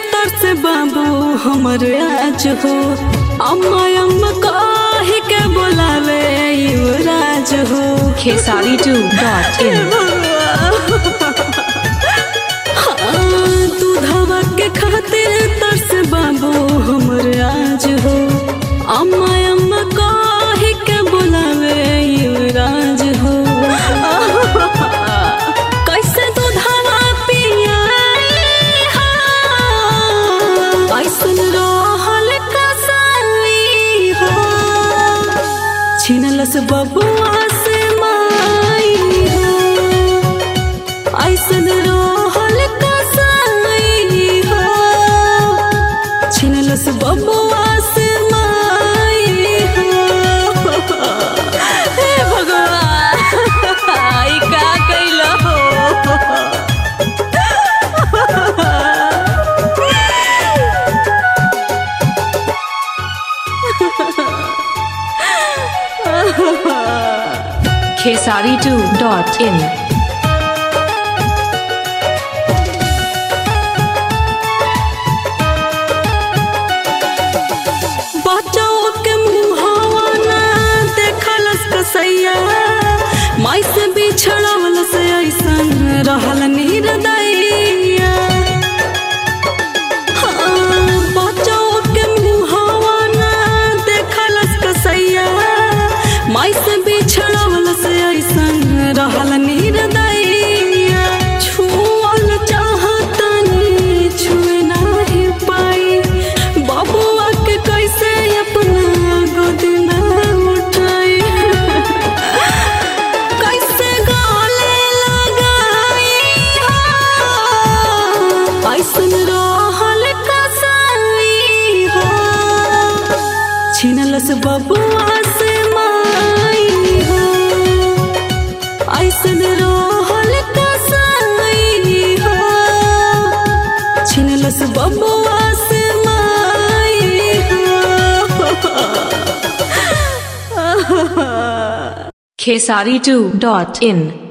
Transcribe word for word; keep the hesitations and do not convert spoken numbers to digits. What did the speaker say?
तरस बाबू हमर आज हो। अम्मा अम्मा कह के बोलावे युवराज हो। Khesari two dot in. दूधवा के खातिर तरस बाबू हमर आज हो। अम्मा अम्मा कह के बोलावे युवराज हो। कैसे दूधवा पियाई ऐसन रहल कसाई हो। छिनलस बबुआ से माई हो। ऐसन रहल कसाई हो। छिनलस बबुआ से माई हो। हे भगवान ई का कइलो हो। Khesari two dot in. बचाओ के मुहावा ना देखलस कसैया। माई से बिछड़वल से ऐसन रहल निर्दयिया। बचाओ के मुहावा ना देखलस कसैया। माई से बिछड़वल से ऐसन रहल निर्दयिया। छुअल चाहतनी छुए नाही पाई। बबुआ के कैसे अपना गोद में उठाई। कैसे गले लगाई ऐसन रहल कसाई हो। छिनलस बबुआ से माई हो। ऐसन रहल कसाई हो। छिनलस बबुआ से माई हो। खेसारी टू डॉट इन।